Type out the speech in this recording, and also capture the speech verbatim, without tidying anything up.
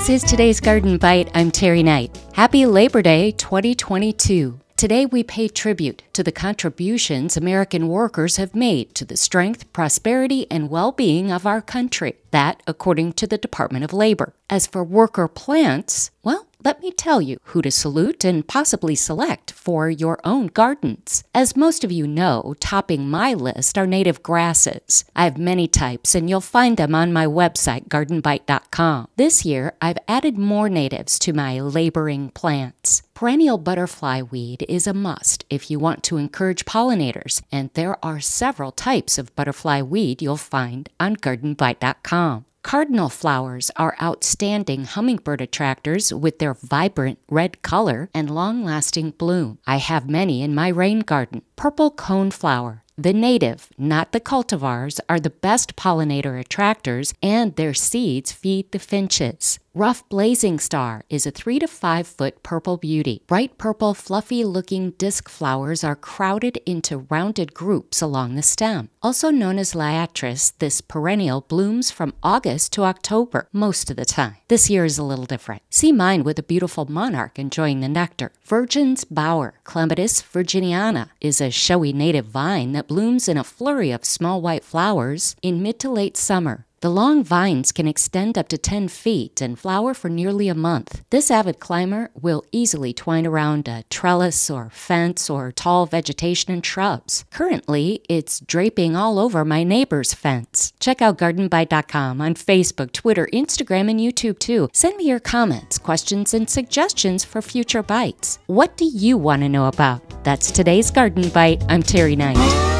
This is today's Garden Bite. I'm Terry Knight. Happy Labor Day twenty twenty-two. Today we pay tribute to the contributions American workers have made to the strength, prosperity, and well-being of our country. That, according to the Department of Labor. As for worker plants, well, let me tell you who to salute and possibly select for your own gardens. As most of you know, topping my list are native grasses. I have many types, and you'll find them on my website, garden bite dot com. This year, I've added more natives to my laboring plants. Perennial butterfly weed is a must if you want to encourage pollinators, and there are several types of butterfly weed you'll find on garden bite dot com. Cardinal flowers are outstanding hummingbird attractors with their vibrant red color and long-lasting bloom. I have many in my rain garden. Purple coneflower, the native, not the cultivars, are the best pollinator attractors, and their seeds feed the finches. Rough blazing star is a three to five foot purple beauty. Bright purple, fluffy-looking disc flowers are crowded into rounded groups along the stem. Also known as liatris, this perennial blooms from August to October most of the time. This year is a little different. See mine with a beautiful monarch enjoying the nectar. Virgin's bower, Clematis virginiana, is a showy native vine that blooms in a flurry of small white flowers in mid to late summer. The long vines can extend up to ten feet and flower for nearly a month. This avid climber will easily twine around a trellis or fence or tall vegetation and shrubs. Currently, it's draping all over my neighbor's fence. Check out garden bite dot com on Facebook, Twitter, Instagram, and YouTube too. Send me your comments, questions, and suggestions for future bites. What do you want to know about? That's today's Garden Bite. I'm Terry Knight.